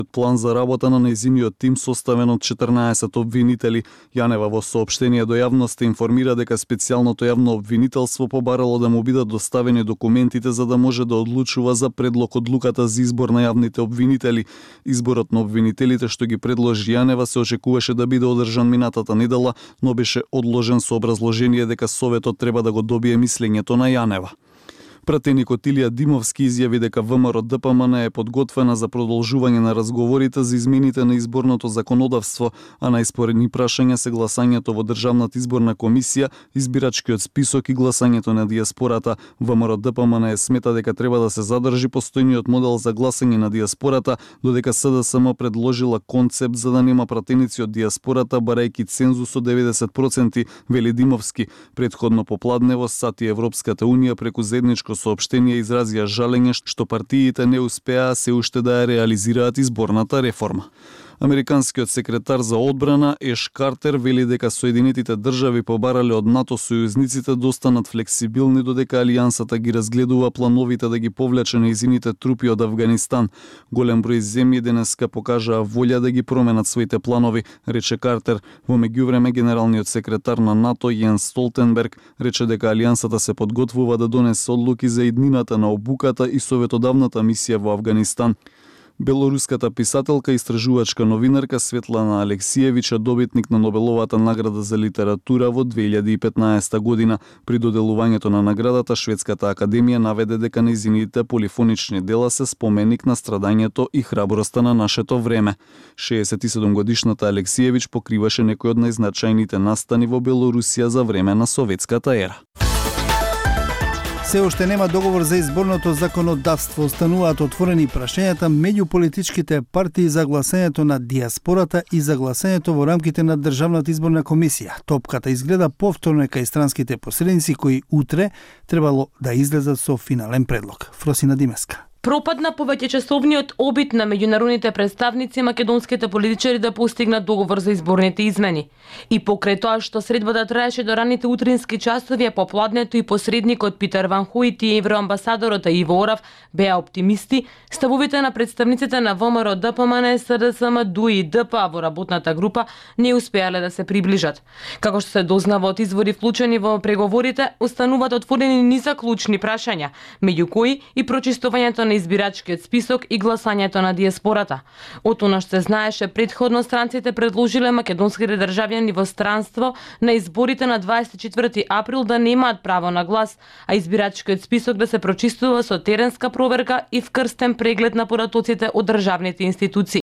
план за работа на нејзиниот тим составен од 14 обвинители. Јанева во соопштение до јавноста информира дека специјалното јавно обвинителство побарало да му бидат доставени документите за да може да одлучува за предлог одлуката за избор на јавните обвинители. Изборот на обвинителите што ги предложи Јанева се очекуваше да биде одржан минатата недела, но беше одложен со образложение дека Советот треба да го добие мислењето на Јанева. Пратеникот Илија Димовски изјави дека ВМРО ДПМН е подготвена за продолжување на разговорите за измените на изборното законодавство, а на испоредни прашања се гласањето во Државната изборна комисија, избирачкиот список и гласањето на дијаспората. ВМРО ДПМН смета дека треба да се задржи постојниот модел за гласање на дијаспората, додека СДСМ предложила концепт за да нема пратеници од дијаспората, барајќи цензус од 90%, вели Димовски. Претходно попладнево САД и Европската унија преку заедничко соопштение изразија жалење што партиите не успеа се уште да ја реализираат изборната реформа. Американскиот секретар за одбрана Еш Картер вели дека Соединетите држави побарале од НАТО сојузниците да останат флексибилни додека алијансата ги разгледува плановите да ги повлече нејзините трупи од Авганистан. Голем број земји денеска покажаа волја да ги променат своите планови, рече Картер. Во меѓувреме генералниот секретар на НАТО Јенс Столтенберг рече дека алијансата се подготвува да донесе одлуки за иднината на обуката и советодавната мисија во Авганистан. Белоруската писателка и истражувачка новинарка Светлана Алексиевич е добитник на Нобеловата награда за литература во 2015 година. При доделувањето на наградата Шведската академија наведе дека нејзините полифонични дела се споменик на страдањето и храброста на нашето време. 67 годишната Алексиевич покриваше некои од најзначајните настани во Белорусија за време на советската ера. Се уште нема договор за изборното законодавство. Остануваат отворени прашањата меѓу политичките партии за гласањето на дијаспората и за гласањето во рамките на Државната изборна комисија. Топката изгледа повторно кај странските посредници кои утре требало да излезат со финален предлог. Фросина Димеска. Пропадна повеќечасовниот обид на меѓународните представници македонските политичари да постигнат договор за изборните измени. И покрај тоа што средбата траеше до раните утрински часови, а попладнето и посредникот Питер Ван Хојт и евроамбасадорот Иво Орав беа оптимисти, ставовите на представниците на ВМРО ДПМН, СДСМ, ДУИ и ДПА во работната група не успеале да се приближат. Како што се дознава од извори вклучени во преговорите, остануваат отворени низа клучни прашања, меѓу кои и прочистувањето на избирачкиот список и гласањето на дијаспората. Од она што се знаеше претходно, странците предложиле македонските државјани во странство на изборите на 24 април да немаат право на глас, а избирачкиот список да се прочистува со теренска проверка и вкрстен преглед на поратоците од државните институции.